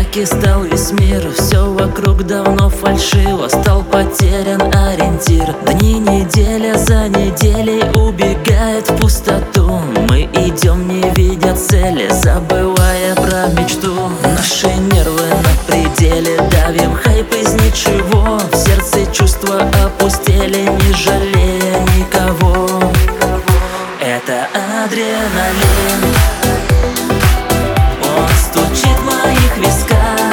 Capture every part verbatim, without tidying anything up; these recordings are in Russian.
Фейки стал весь мир, все вокруг давно фальшиво. Стал потерян ориентир. Дни, неделя за неделей убегает в пустоту. Мы идем, не видя цели, забывая про мечту. Наши нервы на пределе, давим хайп из ничего. В сердце чувства опустели, не жалея никого. Это адреналин, он стучит в моих висках.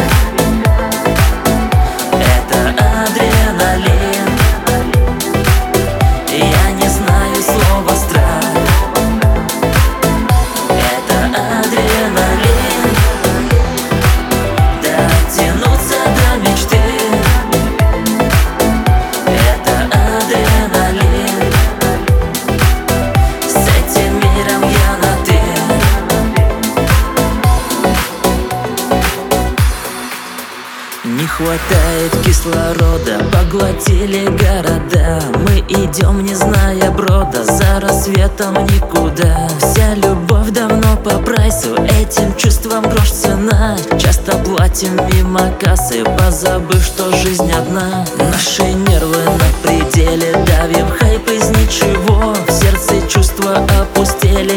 Это адреналин, я не знаю слова страх. Это адреналин, дотянуться до мечты. Это адреналин, с этим миром я на «ты». Не хватает кислорода, поглотили города. Мы идем, не зная брода, за рассветом никуда. Вся любовь давно по прайсу, этим чувствам грош цена. Часто платим мимо кассы, позабыв, что жизнь одна. Наши нервы на пределе, давим хайп из ничего. В сердце чувства опустели,